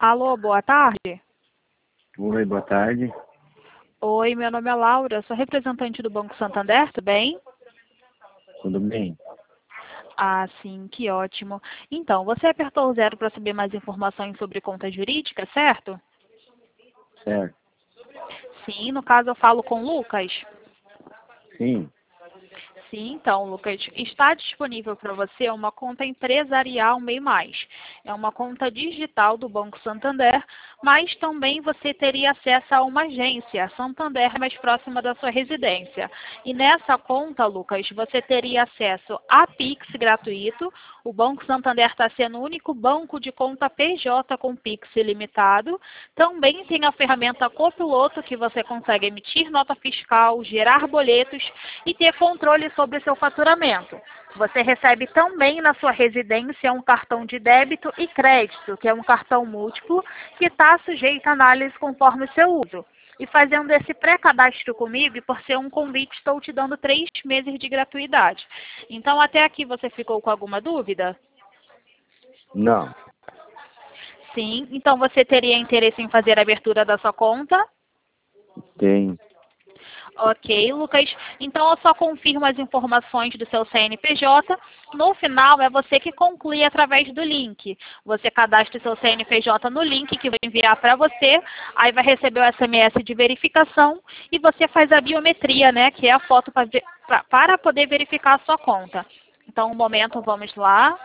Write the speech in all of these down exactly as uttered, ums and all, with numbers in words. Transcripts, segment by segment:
Alô, boa tarde. Oi, boa tarde. Oi, meu nome é Laura, sou representante do Banco Santander, tudo bem? Tudo bem? Ah, sim, que ótimo. Então, você apertou o zero para saber mais informações sobre conta jurídica, certo? Certo. Sim, no caso eu falo com o Lucas. Sim. Sim, então, Lucas, está disponível para você uma conta empresarial MEI Mais. É uma conta digital do Banco Santander, mas também você teria acesso a uma agência, a Santander, mais próxima da sua residência. E nessa conta, Lucas, você teria acesso a Pix gratuito. O Banco Santander está sendo o único banco de conta P J com Pix ilimitado. Também tem a ferramenta Copiloto, que você consegue emitir nota fiscal, gerar boletos e ter controle sobre seu faturamento. Você recebe também na sua residência um cartão de débito e crédito, que é um cartão múltiplo, que está sujeito a análise conforme o seu uso. E fazendo esse pré-cadastro comigo, e por ser um convite, estou te dando três meses de gratuidade. Então, até aqui você ficou com alguma dúvida? Não. Sim. Então, você teria interesse em fazer a abertura da sua conta? Tem. Ok, Lucas. Então, eu só confirmo as informações do seu C N P J. No final, é você que conclui através do link. Você cadastra o seu C N P J no link que vai enviar para você. Aí vai receber o S M S de verificação e você faz a biometria, né? Que é a foto pra, pra, para poder verificar a sua conta. Então, um momento, vamos lá.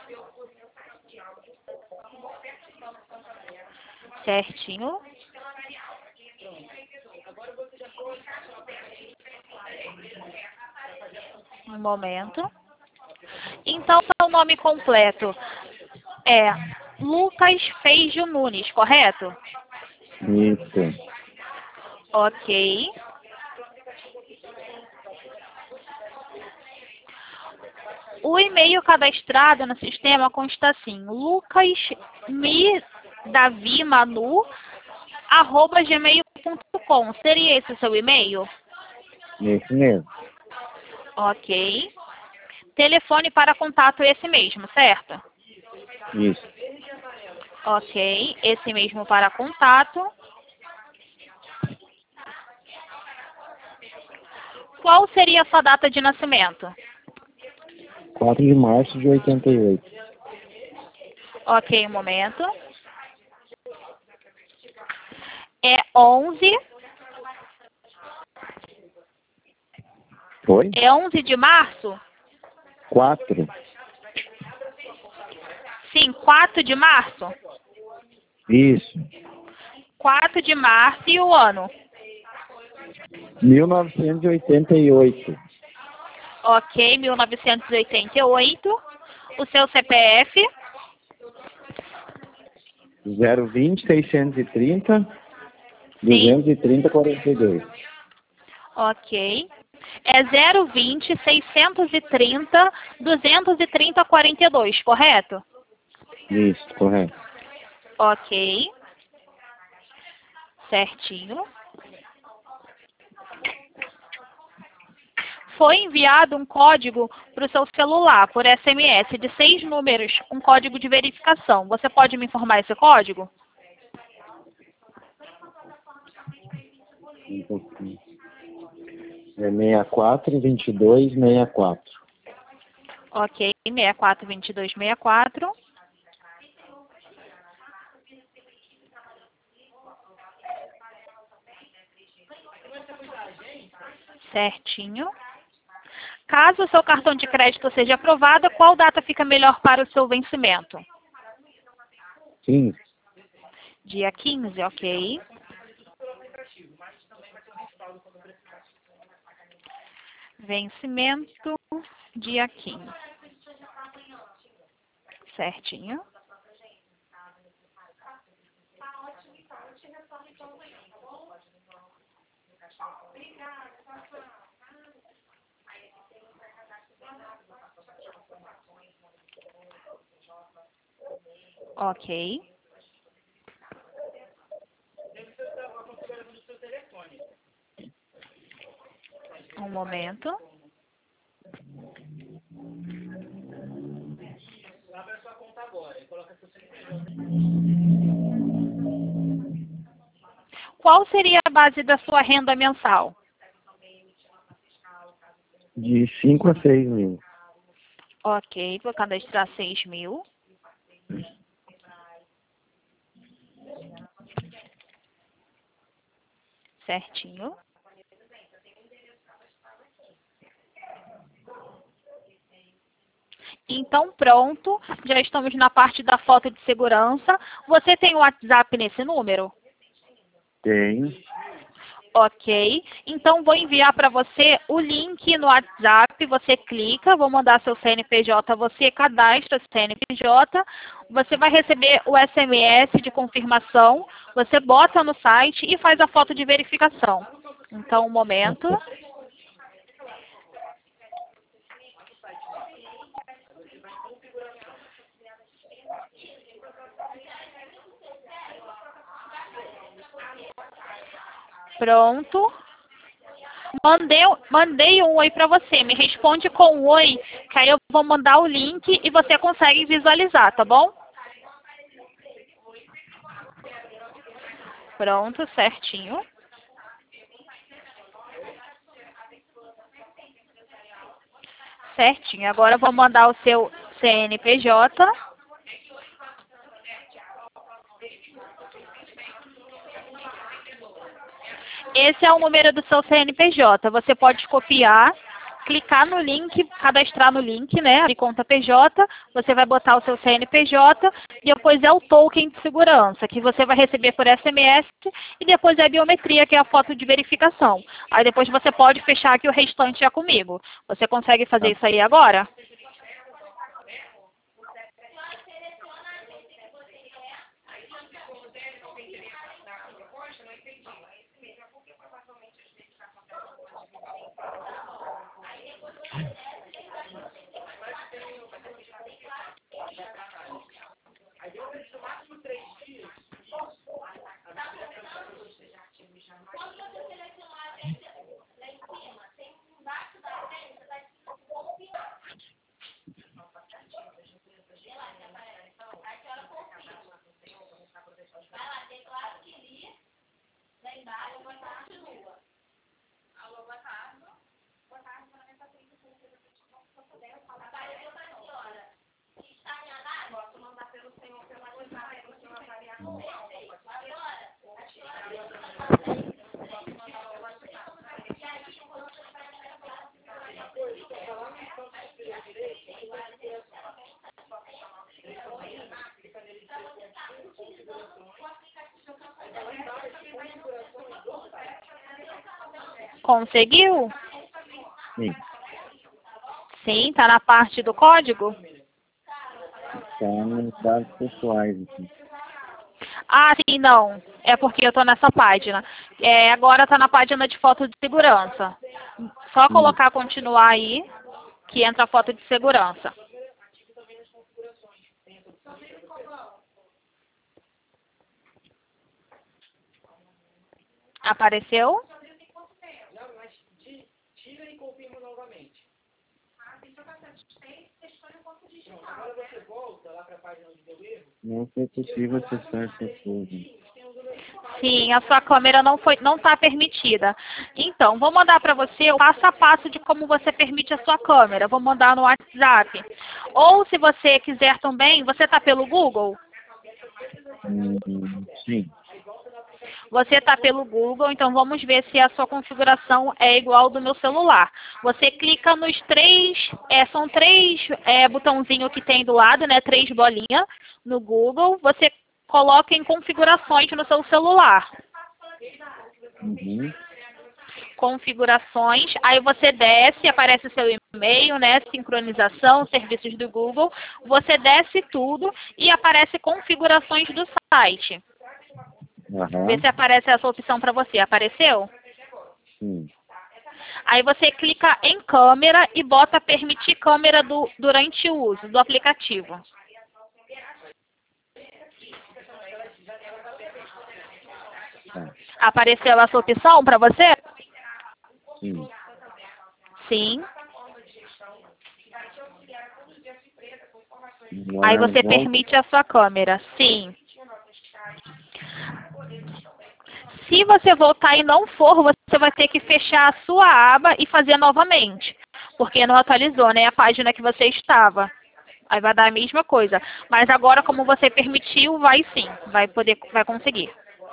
Certinho. Um momento. Então, seu nome completo é Lucas Feijo Nunes, correto? Isso. Ok. O e-mail cadastrado no sistema consta assim, lucasmidavimanu, arroba gmail ponto com. Seria esse o seu e-mail? Esse mesmo. Ok. Telefone para contato esse mesmo, certo? Isso. Ok. Esse mesmo para contato. Qual seria a sua data de nascimento? quatro de março de oitenta e oito. Ok, um momento. É onze. Foi? É onze de março? quatro. Sim, quatro de março? Isso. quatro de março e o ano? mil novecentos e oitenta e oito. Ok, mil novecentos e oitenta e oito. O seu C P F? zero vinte, seiscentos e trinta, Sim. duzentos e trinta, quarenta e dois. Ok. É zero vinte, seiscentos e trinta, duzentos e trinta, quarenta e dois, correto? Isso, correto. Ok. Certinho. Foi enviado um código para o seu celular, por S M S, de seis números, um código de verificação. Você pode me informar esse código? Um pouquinho. É sessenta e quatro, vinte e dois, sessenta e quatro. Ok, seis quatro dois dois seis quatro. Certinho. Caso o seu cartão de crédito seja aprovado, qual data fica melhor para o seu vencimento? quinze. Dia quinze, ok. Vencimento, dia quinze. Certinho. Ok. Um momento. qual seria a base da sua renda mensal? De cinco a seis mil. Ok, vou cadastrar seis mil. Certinho. Então, pronto. Já estamos na parte da foto de segurança. Você tem o WhatsApp nesse número? Tem. Ok. Então, vou enviar para você o link no WhatsApp. Você clica, vou mandar seu C N P J, você cadastra o C N P J. Você vai receber o S M S de confirmação. Você bota no site e faz a foto de verificação. Então, um momento. Pronto. Mandei, mandei um oi para você. Me responde com um oi, que aí eu vou mandar o link e você consegue visualizar, tá bom? Pronto, certinho. Certinho. Agora eu vou mandar o seu C N P J. Esse é o número do seu C N P J. Você pode copiar, clicar no link, cadastrar no link, né, de conta P J. Você vai botar o seu C N P J e depois é o token de segurança, que você vai receber por S M S, e depois é a biometria, que é a foto de verificação. Aí depois você pode fechar aqui o restante já comigo. Você consegue fazer Tá. isso aí agora? Conseguiu? Sim. Sim, tá na parte do código? Está nos dados pessoais aqui. Ah, sim, não. É porque eu tô nessa página. É, agora tá na página de foto de segurança. Só Hum. colocar continuar aí, que entra a foto de segurança. Apareceu? Não foi possível acessar essa coisa. Sim, a sua câmera não foi, não está permitida. Então, vou mandar para você o passo a passo de como você permite a sua câmera. Vou mandar no WhatsApp. Ou, se você quiser também, você está pelo Google? Hum, sim. Você está pelo Google, então vamos ver se a sua configuração é igual ao do meu celular. Você clica nos três, é, são três é, botãozinhos que tem do lado, né? Três bolinhas no Google. Você coloca em configurações no seu celular. Uhum. Configurações, aí você desce, aparece o seu e-mail, né? Sincronização, serviços do Google. Você desce tudo e aparece configurações do site. Aham. Vê se aparece essa opção para você. Apareceu? Sim. Aí você clica em câmera e bota permitir câmera do, durante o uso do aplicativo. Tá. Apareceu essa opção para você? Sim. Sim. Não Aí é você volta? permite a sua câmera. Sim. Se você voltar e não for, você vai ter que fechar a sua aba e fazer novamente, porque não atualizou, né, a página que você estava. Aí vai dar a mesma coisa. Mas agora, como você permitiu, vai sim, vai poder, vai conseguir.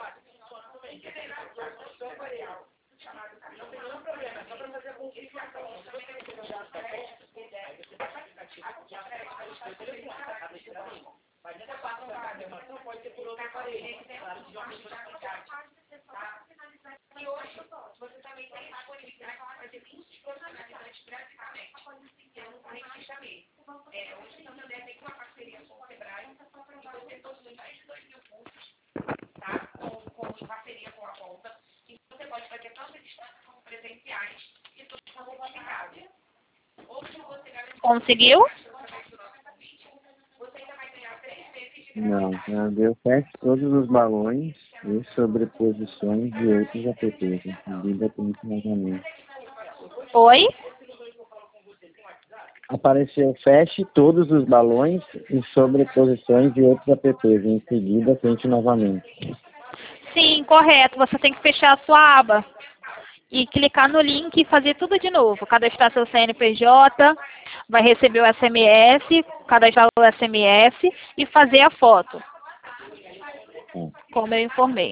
Conseguiu? Não, eu fecho todos os balões e sobreposições de outros apps, incluindo novamente. Oi? Apareceu feche todos os balões e sobreposições de outros apps. Em seguida, tente novamente. Sim, correto. Você tem que fechar a sua aba e clicar no link e fazer tudo de novo. Cadastrar seu C N P J, vai receber o S M S, cadastrar o S M S e fazer a foto, como eu informei.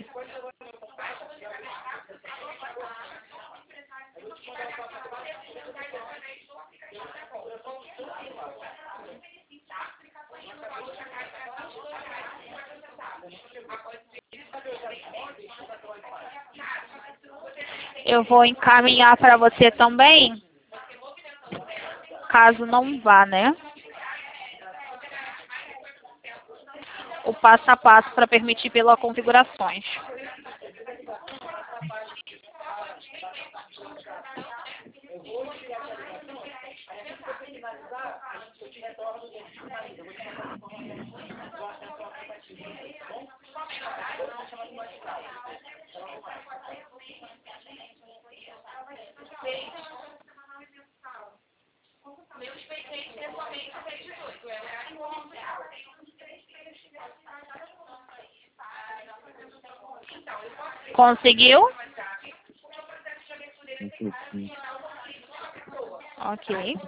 Eu vou encaminhar para você também, caso não vá, né? O passo a passo para permitir pelas configurações. Conseguiu? Ok.